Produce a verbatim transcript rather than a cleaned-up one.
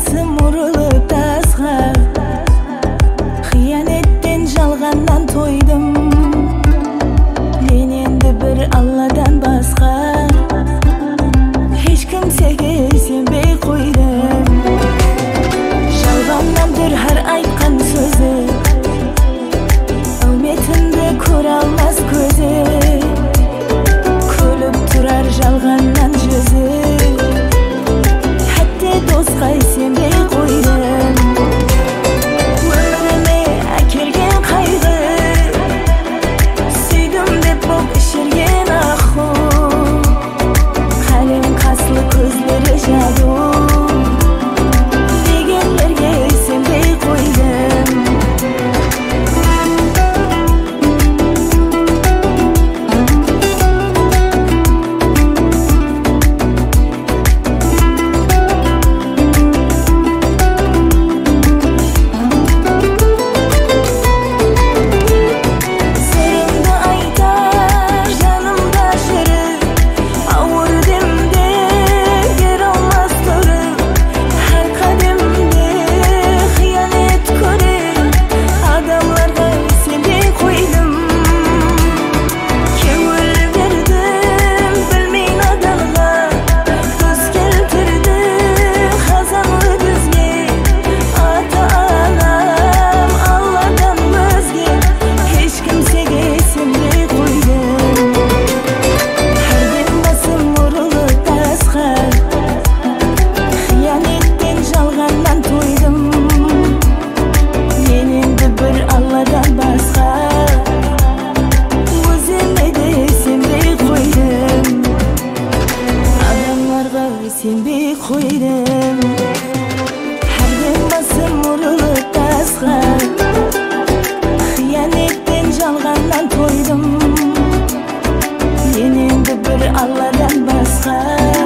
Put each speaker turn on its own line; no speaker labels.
басым урылып тасқа, хиянеттен жалғаннан тойдым. Мен енді бір Алладан басқа еш kimsеге сенбей қойдым. Жалғаннандыр har айтқан сөзі, үмітімді көре алмас көзі, күліп тұрар жалғаннан жүзі. Хәтте досқа сенбей қойдым. Өміріме әкелген қайғы, сүйдім деп боп ішерген ақу, қалем қаслы көзлері жаду, дегендерге сенбей қойдым. Сенбей қойдым. Әрден басым ұрылып тасқа, хиянеттен жалғаннан тойдым. Мен енді бір Алладан басқа